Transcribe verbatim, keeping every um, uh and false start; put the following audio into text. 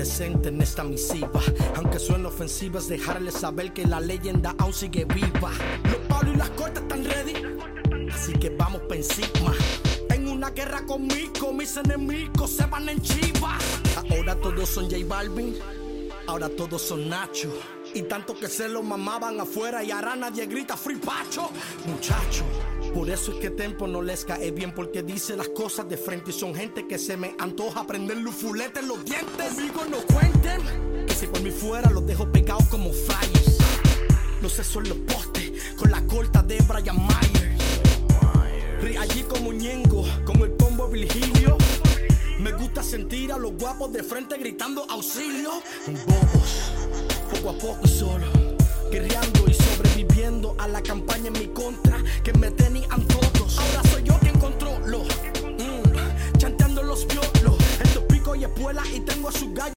presente en esta misiva. Aunque suene ofensiva, es dejarles saber que la leyenda aún sigue viva. Los palos y las cortas están ready, así que vamos pa' encima. En una guerra conmigo, mis enemigos se van en chiva. Ahora todos son J Balvin, ahora todos son Nacho. Y tanto que se lo mamaban afuera y ahora nadie grita Free Pacho. Muchacho, por eso es que Tempo no les cae bien, porque dice las cosas de frente y son gente que se me antoja prender los fuletes en los dientes. Conmigo no cuenten, que si por mí fuera los dejo pegados como flyers. Los sé son los postes, con la corta de Brian Myers. Ri allí como Ñengo, como el combo Virgilio. Me gusta sentir a los guapos de frente gritando auxilio. Bobos, poco a poco solo, guerreando y sobreviviendo a la campaña en mi contra que me tenían todos. Ahora soy yo quien controlo, mm, chanteando los violos. Estos pico y espuelas y tengo a su gallo.